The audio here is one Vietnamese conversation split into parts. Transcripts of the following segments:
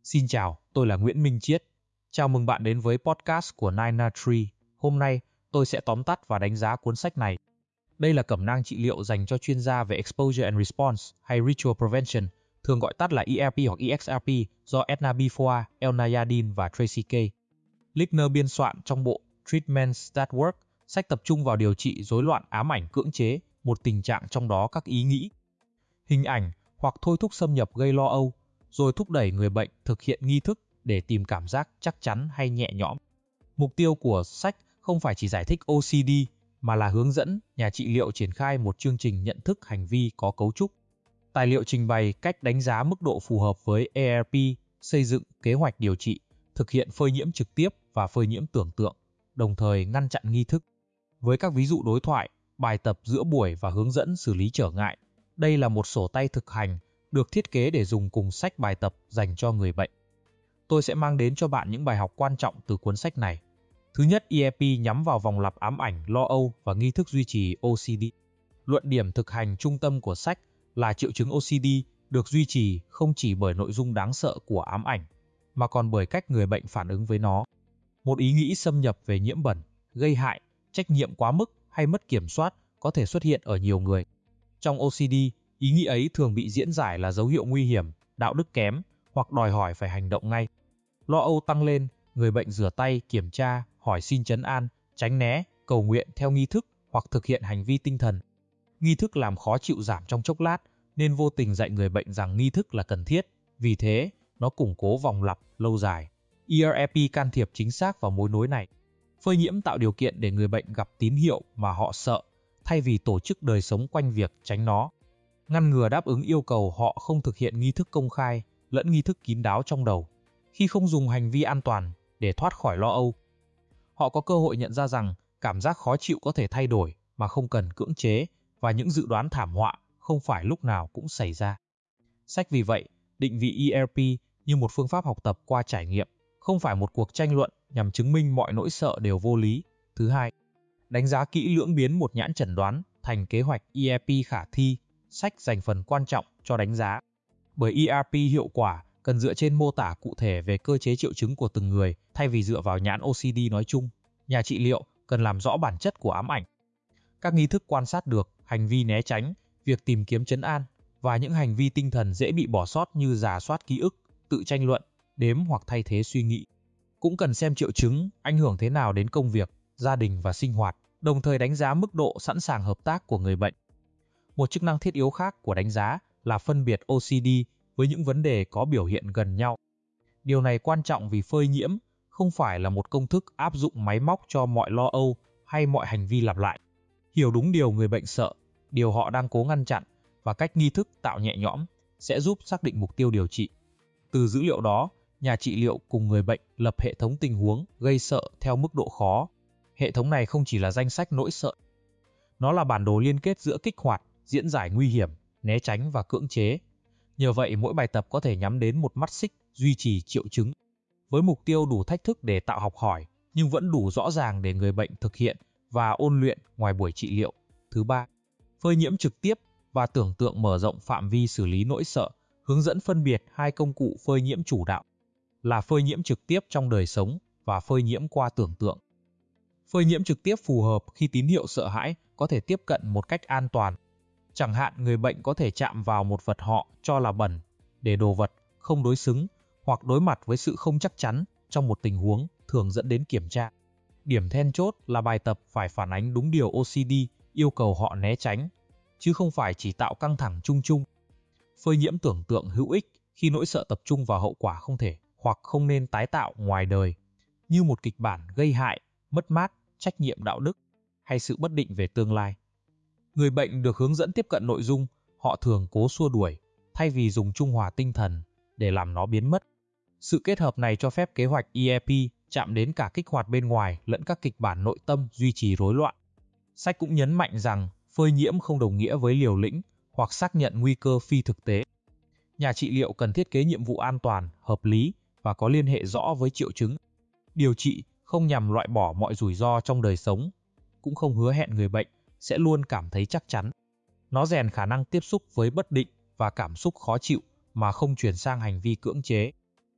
Xin chào, tôi là Nguyễn Minh Chiết. Chào mừng bạn đến với podcast của Nina Tree. Hôm nay, tôi sẽ tóm tắt và đánh giá cuốn sách này. Đây là cẩm nang trị liệu dành cho chuyên gia về Exposure and Response hay Ritual Prevention, thường gọi tắt là ERP hoặc EXRP, do Edna Bifoa, Elna Yardin và Tracy K. Lickner biên soạn trong bộ Treatments That Work. Sách tập trung vào điều trị rối loạn ám ảnh cưỡng chế, một tình trạng trong đó các ý nghĩ, hình ảnh hoặc thôi thúc xâm nhập gây lo âu, rồi thúc đẩy người bệnh thực hiện nghi thức để tìm cảm giác chắc chắn hay nhẹ nhõm. Mục tiêu của sách không phải chỉ giải thích OCD, mà là hướng dẫn nhà trị liệu triển khai một chương trình nhận thức hành vi có cấu trúc. Tài liệu trình bày cách đánh giá mức độ phù hợp với ERP, xây dựng kế hoạch điều trị, thực hiện phơi nhiễm trực tiếp và phơi nhiễm tưởng tượng, đồng thời ngăn chặn nghi thức. Với các ví dụ đối thoại, bài tập giữa buổi và hướng dẫn xử lý trở ngại, đây là một sổ tay thực hành được thiết kế để dùng cùng sách bài tập dành cho người bệnh. Tôi sẽ mang đến cho bạn những bài học quan trọng từ cuốn sách này. Thứ nhất, ERP nhắm vào vòng lặp ám ảnh, lo âu và nghi thức duy trì OCD. Luận điểm thực hành trung tâm của sách là triệu chứng OCD được duy trì không chỉ bởi nội dung đáng sợ của ám ảnh, mà còn bởi cách người bệnh phản ứng với nó. Một ý nghĩ xâm nhập về nhiễm bẩn, gây hại, trách nhiệm quá mức hay mất kiểm soát có thể xuất hiện ở nhiều người. Trong OCD, ý nghĩ ấy thường bị diễn giải là dấu hiệu nguy hiểm, đạo đức kém hoặc đòi hỏi phải hành động ngay. Lo âu tăng lên, người bệnh rửa tay, kiểm tra, hỏi xin trấn an, tránh né, cầu nguyện theo nghi thức hoặc thực hiện hành vi tinh thần. Nghi thức làm khó chịu giảm trong chốc lát, nên vô tình dạy người bệnh rằng nghi thức là cần thiết, vì thế nó củng cố vòng lặp lâu dài. ERP can thiệp chính xác vào mối nối này. Phơi nhiễm tạo điều kiện để người bệnh gặp tín hiệu mà họ sợ, thay vì tổ chức đời sống quanh việc tránh nó. Ngăn ngừa đáp ứng yêu cầu họ không thực hiện nghi thức công khai lẫn nghi thức kín đáo trong đầu. Khi không dùng hành vi an toàn để thoát khỏi lo âu, họ có cơ hội nhận ra rằng cảm giác khó chịu có thể thay đổi mà không cần cưỡng chế, và những dự đoán thảm họa không phải lúc nào cũng xảy ra. Sách vì vậy định vị ERP như một phương pháp học tập qua trải nghiệm, không phải một cuộc tranh luận nhằm chứng minh mọi nỗi sợ đều vô lý. Thứ hai, đánh giá kỹ lưỡng biến một nhãn chẩn đoán thành kế hoạch ERP khả thi. Sách dành phần quan trọng cho đánh giá. Bởi ERP hiệu quả cần dựa trên mô tả cụ thể về cơ chế triệu chứng của từng người, thay vì dựa vào nhãn OCD nói chung. Nhà trị liệu cần làm rõ bản chất của ám ảnh, các nghi thức quan sát được, hành vi né tránh, việc tìm kiếm trấn an, và những hành vi tinh thần dễ bị bỏ sót như rà soát ký ức, tự tranh luận, đếm hoặc thay thế suy nghĩ. Cũng cần xem triệu chứng ảnh hưởng thế nào đến công việc, gia đình và sinh hoạt, đồng thời đánh giá mức độ sẵn sàng hợp tác của người bệnh. Một chức năng thiết yếu khác của đánh giá là phân biệt OCD với những vấn đề có biểu hiện gần nhau. Điều này quan trọng vì phơi nhiễm không phải là một công thức áp dụng máy móc cho mọi lo âu hay mọi hành vi lặp lại. Hiểu đúng điều người bệnh sợ, điều họ đang cố ngăn chặn và cách nghi thức tạo nhẹ nhõm sẽ giúp xác định mục tiêu điều trị. Từ dữ liệu đó, nhà trị liệu cùng người bệnh lập hệ thống tình huống gây sợ theo mức độ khó. Hệ thống này không chỉ là danh sách nỗi sợ, nó là bản đồ liên kết giữa kích hoạt, diễn giải nguy hiểm, né tránh và cưỡng chế. Nhờ vậy, mỗi bài tập có thể nhắm đến một mắt xích duy trì triệu chứng, với mục tiêu đủ thách thức để tạo học hỏi, nhưng vẫn đủ rõ ràng để người bệnh thực hiện và ôn luyện ngoài buổi trị liệu. Thứ ba, phơi nhiễm trực tiếp và tưởng tượng mở rộng phạm vi xử lý nỗi sợ. Hướng dẫn phân biệt hai công cụ phơi nhiễm chủ đạo là phơi nhiễm trực tiếp trong đời sống và phơi nhiễm qua tưởng tượng. Phơi nhiễm trực tiếp phù hợp khi tín hiệu sợ hãi có thể tiếp cận một cách an toàn. Chẳng hạn, người bệnh có thể chạm vào một vật họ cho là bẩn, để đồ vật không đối xứng, hoặc đối mặt với sự không chắc chắn trong một tình huống thường dẫn đến kiểm tra. Điểm then chốt là bài tập phải phản ánh đúng điều OCD yêu cầu họ né tránh, chứ không phải chỉ tạo căng thẳng chung chung. Phơi nhiễm tưởng tượng hữu ích khi nỗi sợ tập trung vào hậu quả không thể hoặc không nên tái tạo ngoài đời, như một kịch bản gây hại, mất mát, trách nhiệm đạo đức hay sự bất định về tương lai. Người bệnh được hướng dẫn tiếp cận nội dung họ thường cố xua đuổi, thay vì dùng trung hòa tinh thần để làm nó biến mất. Sự kết hợp này cho phép kế hoạch ERP chạm đến cả kích hoạt bên ngoài lẫn các kịch bản nội tâm duy trì rối loạn. Sách cũng nhấn mạnh rằng phơi nhiễm không đồng nghĩa với liều lĩnh hoặc xác nhận nguy cơ phi thực tế. Nhà trị liệu cần thiết kế nhiệm vụ an toàn, hợp lý và có liên hệ rõ với triệu chứng. Điều trị không nhằm loại bỏ mọi rủi ro trong đời sống, cũng không hứa hẹn người bệnh sẽ luôn cảm thấy chắc chắn. Nó rèn khả năng tiếp xúc với bất định và cảm xúc khó chịu mà không chuyển sang hành vi cưỡng chế.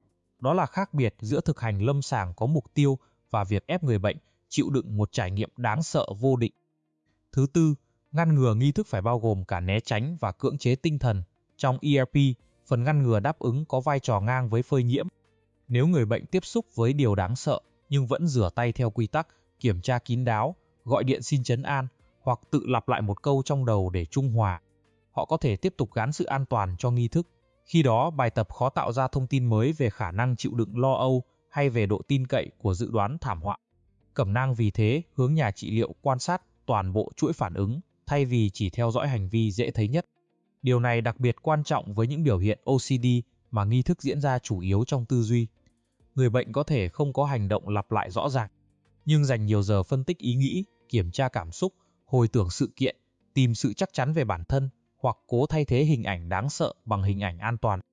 đó là khác biệt giữa thực hành lâm sàng có mục tiêu và việc ép người bệnh chịu đựng một trải nghiệm đáng sợ vô định. Thứ tư, ngăn ngừa nghi thức phải bao gồm cả né tránh và cưỡng chế tinh thần. Trong ERP, phần ngăn ngừa đáp ứng có vai trò ngang với phơi nhiễm. Nếu người bệnh tiếp xúc với điều đáng sợ nhưng vẫn rửa tay theo quy tắc, kiểm tra kín đáo, gọi điện xin trấn an hoặc tự lặp lại một câu trong đầu để trung hòa, họ có thể tiếp tục gán sự an toàn cho nghi thức. Khi đó, bài tập khó tạo ra thông tin mới về khả năng chịu đựng lo âu hay về độ tin cậy của dự đoán thảm họa. Cẩm nang vì thế hướng nhà trị liệu quan sát toàn bộ chuỗi phản ứng thay vì chỉ theo dõi hành vi dễ thấy nhất. Điều này đặc biệt quan trọng với những biểu hiện OCD mà nghi thức diễn ra chủ yếu trong tư duy. Người bệnh có thể không có hành động lặp lại rõ ràng, nhưng dành nhiều giờ phân tích ý nghĩ, kiểm tra cảm xúc, hồi tưởng sự kiện, tìm sự chắc chắn về bản thân hoặc cố thay thế hình ảnh đáng sợ bằng hình ảnh an toàn.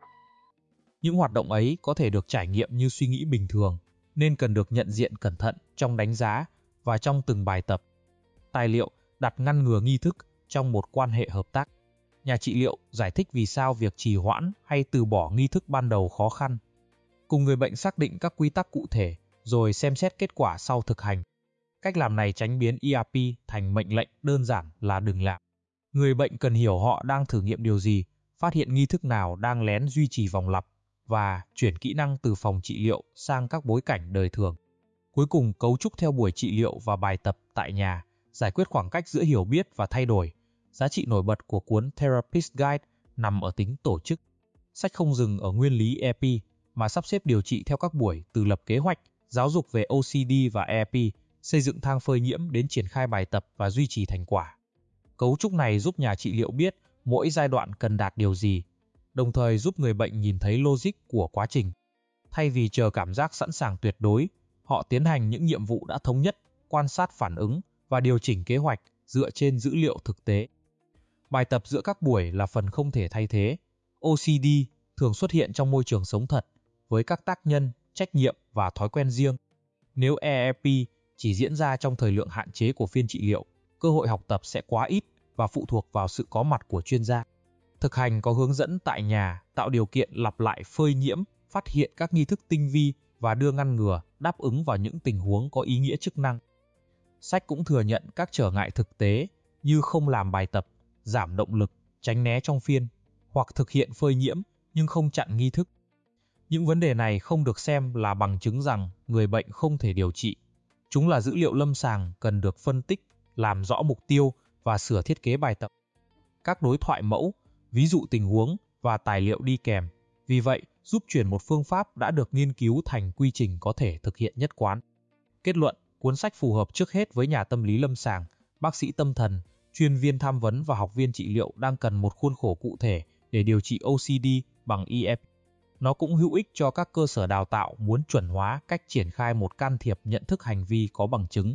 Những hoạt động ấy có thể được trải nghiệm như suy nghĩ bình thường, nên cần được nhận diện cẩn thận trong đánh giá và trong từng bài tập. Tài liệu đặt ngăn ngừa nghi thức trong một quan hệ hợp tác. Nhà trị liệu giải thích vì sao việc trì hoãn hay từ bỏ nghi thức ban đầu khó khăn. Cùng người bệnh xác định các quy tắc cụ thể, rồi xem xét kết quả sau thực hành. Cách làm này tránh biến ERP thành mệnh lệnh đơn giản là đừng làm. Người bệnh cần hiểu họ đang thử nghiệm điều gì, phát hiện nghi thức nào đang lén duy trì vòng lặp, và chuyển kỹ năng từ phòng trị liệu sang các bối cảnh đời thường. Cuối cùng, cấu trúc theo buổi trị liệu và bài tập tại nhà, giải quyết khoảng cách giữa hiểu biết và thay đổi. Giá trị nổi bật của cuốn Therapist Guide nằm ở tính tổ chức. Sách không dừng ở nguyên lý ERP, mà sắp xếp điều trị theo các buổi từ lập kế hoạch, giáo dục về OCD và ERP, xây dựng thang phơi nhiễm đến triển khai bài tập và duy trì thành quả. Cấu trúc này giúp nhà trị liệu biết mỗi giai đoạn cần đạt điều gì, đồng thời giúp người bệnh nhìn thấy logic của quá trình. Thay vì chờ cảm giác sẵn sàng tuyệt đối, họ tiến hành những nhiệm vụ đã thống nhất, quan sát phản ứng và điều chỉnh kế hoạch dựa trên dữ liệu thực tế. Bài tập giữa các buổi là phần không thể thay thế. OCD thường xuất hiện trong môi trường sống thật, với các tác nhân, trách nhiệm và thói quen riêng. Nếu ERP chỉ diễn ra trong thời lượng hạn chế của phiên trị liệu, cơ hội học tập sẽ quá ít và phụ thuộc vào sự có mặt của chuyên gia. Thực hành có hướng dẫn tại nhà, tạo điều kiện lặp lại phơi nhiễm, phát hiện các nghi thức tinh vi và đưa ngăn ngừa, đáp ứng vào những tình huống có ý nghĩa chức năng. Sách cũng thừa nhận các trở ngại thực tế như không làm bài tập, giảm động lực, tránh né trong phiên, hoặc thực hiện phơi nhiễm nhưng không chặn nghi thức. Những vấn đề này không được xem là bằng chứng rằng người bệnh không thể điều trị. Chúng là dữ liệu lâm sàng cần được phân tích, làm rõ mục tiêu và sửa thiết kế bài tập. Các đối thoại mẫu, ví dụ tình huống và tài liệu đi kèm, vì vậy giúp chuyển một phương pháp đã được nghiên cứu thành quy trình có thể thực hiện nhất quán. Kết luận, cuốn sách phù hợp trước hết với nhà tâm lý lâm sàng, bác sĩ tâm thần, chuyên viên tham vấn và học viên trị liệu đang cần một khuôn khổ cụ thể để điều trị OCD bằng ERP. Nó cũng hữu ích cho các cơ sở đào tạo muốn chuẩn hóa cách triển khai một can thiệp nhận thức hành vi có bằng chứng.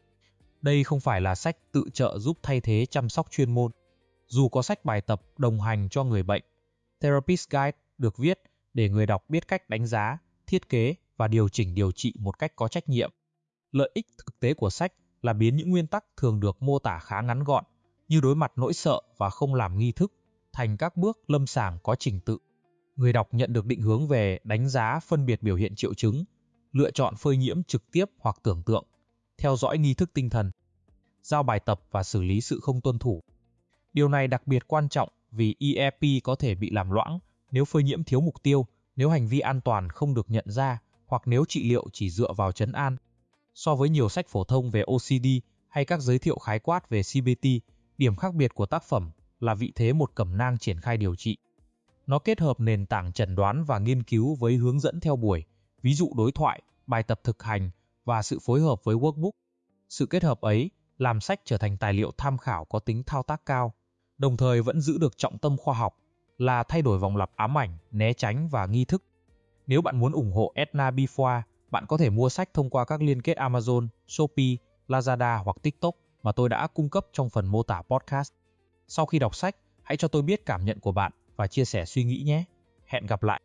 Đây không phải là sách tự trợ giúp thay thế chăm sóc chuyên môn. Dù có sách bài tập đồng hành cho người bệnh, Therapist Guide được viết để người đọc biết cách đánh giá, thiết kế và điều chỉnh điều trị một cách có trách nhiệm. Lợi ích thực tế của sách là biến những nguyên tắc thường được mô tả khá ngắn gọn, như đối mặt nỗi sợ và không làm nghi thức, thành các bước lâm sàng có trình tự. Người đọc nhận được định hướng về đánh giá phân biệt biểu hiện triệu chứng, lựa chọn phơi nhiễm trực tiếp hoặc tưởng tượng, theo dõi nghi thức tinh thần, giao bài tập và xử lý sự không tuân thủ. Điều này đặc biệt quan trọng vì ERP có thể bị làm loãng nếu phơi nhiễm thiếu mục tiêu, nếu hành vi an toàn không được nhận ra hoặc nếu trị liệu chỉ dựa vào trấn an. So với nhiều sách phổ thông về OCD hay các giới thiệu khái quát về CBT, điểm khác biệt của tác phẩm là vị thế một cẩm nang triển khai điều trị. Nó kết hợp nền tảng chẩn đoán và nghiên cứu với hướng dẫn theo buổi, ví dụ đối thoại, bài tập thực hành và sự phối hợp với workbook. Sự kết hợp ấy làm sách trở thành tài liệu tham khảo có tính thao tác cao, đồng thời vẫn giữ được trọng tâm khoa học là thay đổi vòng lặp ám ảnh, né tránh và nghi thức. Nếu bạn muốn ủng hộ Edna Bifwa, bạn có thể mua sách thông qua các liên kết Amazon, Shopee, Lazada hoặc TikTok mà tôi đã cung cấp trong phần mô tả podcast. Sau khi đọc sách, hãy cho tôi biết cảm nhận của bạn và chia sẻ suy nghĩ nhé. Hẹn gặp lại!